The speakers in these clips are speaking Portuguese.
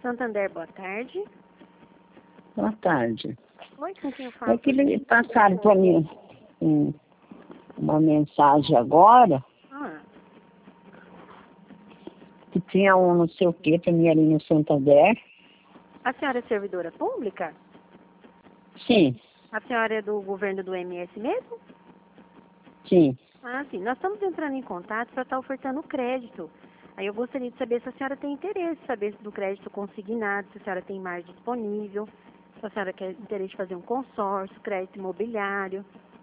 Santander, boa tarde. Boa tarde. Oi, com quem eu falo? É que eles passaram para mim uma mensagem agora, que tinha um não sei o que para mim ali no Santander. A senhora é servidora pública? Sim, A senhora é do governo do MS mesmo? sim. Ah, sim. Nós estamos entrando em contato para estar ofertando crédito. Aí eu gostaria de saber se a senhora tem interesse, saber do crédito consignado, se a senhora tem margem disponível, se a senhora quer interesse de fazer um consórcio, crédito imobiliário.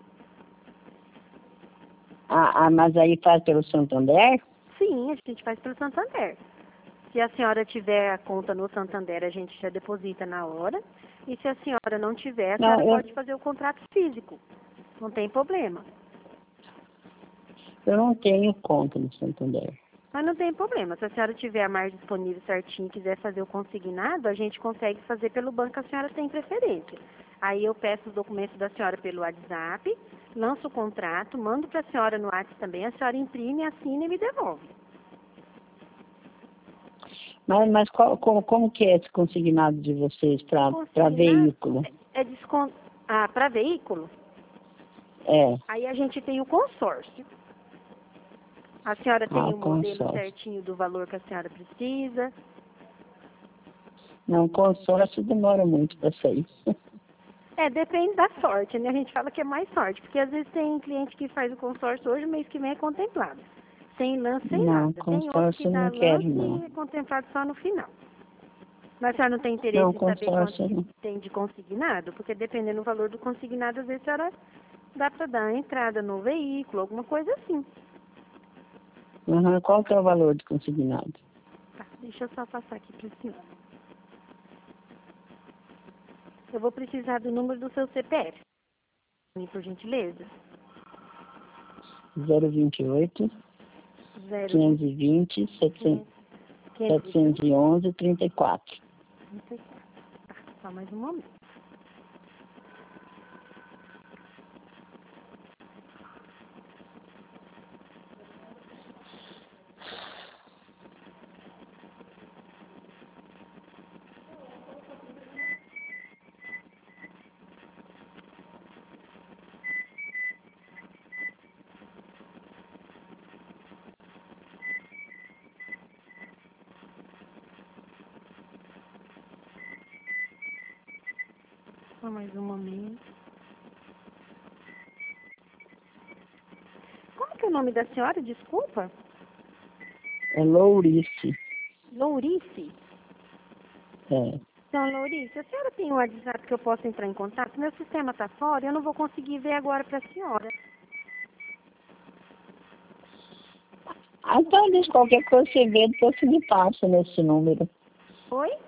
Mas aí faz pelo Santander? Sim, a gente faz pelo Santander. Se a senhora tiver a conta no Santander, a gente já deposita na hora. E se a senhora não tiver, a senhora pode fazer o contrato físico. Não tem problema. Eu não tenho conta no Santander. Mas não tem problema. Se a senhora tiver a margem disponível certinho e quiser fazer o consignado, a gente consegue fazer pelo banco que a senhora tem preferência. Aí eu peço os documentos da senhora pelo WhatsApp, lanço o contrato, mando para a senhora no WhatsApp também, a senhora imprime, assina e me devolve. Mas como que é esse consignado de vocês para veículo? Para veículo? É. Aí a gente tem o consórcio. A senhora tem o modelo certinho do valor que a senhora precisa? Não, consórcio demora muito para sair. Depende da sorte, né? A gente fala que é mais sorte, porque às vezes tem cliente que faz o consórcio hoje, mês que vem é contemplado. Sem lance, sem nada. Tem outro que dá lance e é contemplado só no final. Mas a senhora não tem interesse em saber quanto tem de consignado? Porque dependendo do valor do consignado, às vezes a senhora dá para dar entrada no veículo, alguma coisa assim. Qual que é o valor de consignado? Tá, deixa eu só passar aqui para o senhor. Eu vou precisar do número do seu CPF, por gentileza. 028 520 711 34. Tá, só mais um momento. Só mais um momento. Como que é o nome da senhora? Desculpa. É Lourice. Lourice? É. Então, Lourice, a senhora tem um WhatsApp que eu possa entrar em contato? Meu sistema está fora e eu não vou conseguir ver agora para a senhora. Então, qualquer coisa você vê, depois você me passa nesse número. Oi?